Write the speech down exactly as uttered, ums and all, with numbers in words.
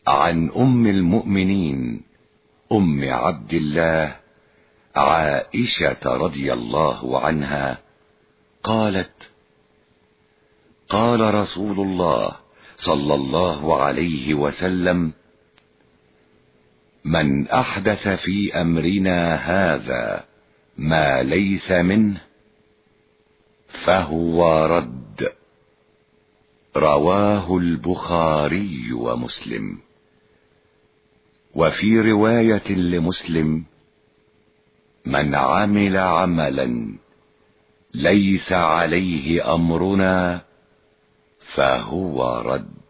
عن أم المؤمنين أم عبد الله عائشة رضي الله عنها قالت: قال رسول الله صلى الله عليه وسلم: من أحدث في أمرنا هذا ما ليس منه فهو رد. رواه البخاري ومسلم. وفي رواية لمسلم: من عمل عملا ليس عليه أمرنا فهو رد.